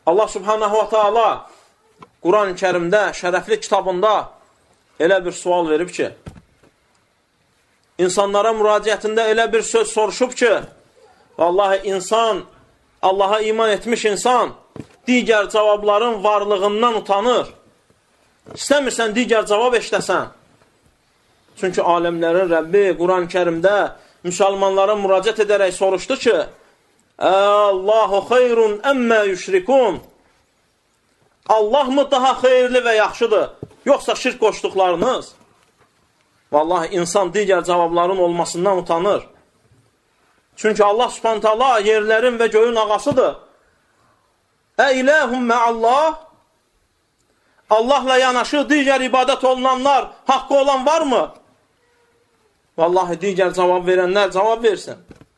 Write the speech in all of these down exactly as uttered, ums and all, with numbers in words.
Allah subhanahu wa ta'ala Quran-ı Kərimdə, şərəfli kitabında elə bir sual verib ki, insanlara müraciətində elə bir söz soruşub ki, vallahi insan, Allaha iman etmiş insan digər cavabların varlığından utanır. İstəmirsən digər cavab eşləsən. Çünki aləmlərin Rəbbi Quran-ı Kərimdə müsəlmanlara müraciət edərək soruşdu ki, Allahu xeyrun əmmə yüşrikun. Allah mı daha xeyirli və yaxşıdır, yoxsa şirk qoşduqlarınız? Vallahi insan digər cavabların olmasından utanır. Çünki Allah subhanahu taala yerlərin və göyün ağasıdır. Əyləhum mə'allah. Allahla yanaşı digər ibadət olunanlar, haqqı olan var mı? Vallahi digər cavab verənlər cavab versin.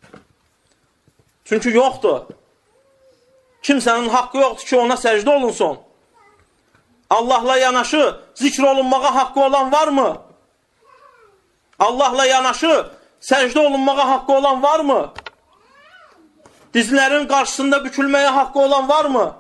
Çünki yoxdur. Kimsənin haqqı yoxdur ki, ona səcdə olunsun. Allahla yanaşı zikr olunmağa haqqı olan var mı? Allahla yanaşı səcdə olunmağa haqqı olan var mı? Dizlərin qarşısında bükülməyə haqqı olan var mı?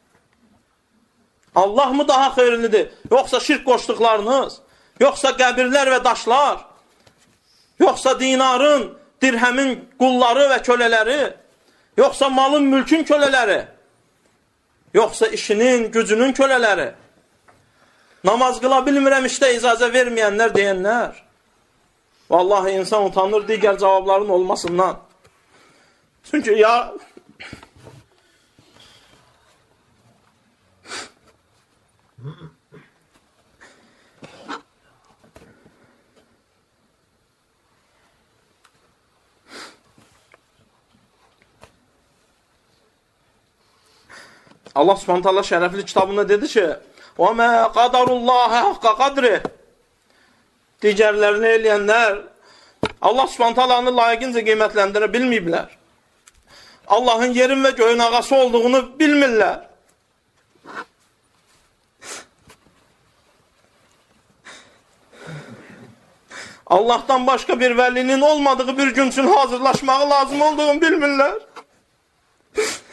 Allah mı daha xeyirlidir? Yoxsa şirk qoşduqlarınız? Yoxsa qəbirlər və daşlar? Yoxsa dinarın, dirhəmin qulları və kölələri? Yoxsa malın, mülkün kölələri? Yoxsa işinin, gücünün kölələri? Namaz qıla bilmirəm, işdə icazə verməyənlər deyənlər. Vallahi insan utanır digər cavabların olmasından. Çünki ya... Allah subhanahu taala şərəfli kitabında dedi ki, وَمَا قَدَرُ اللّٰهَ حَقَّ قَدْرِ. Digərlərini eləyənlər Allah subhanahu taalanı layiqincə qiymətləndirə bilməyiblər. Allahın yerin və göyün ağası olduğunu bilmirlər. Allahdan başqa bir vəlinin olmadığı bir gün üçün hazırlaşmağı lazım olduğunu bilmirlər.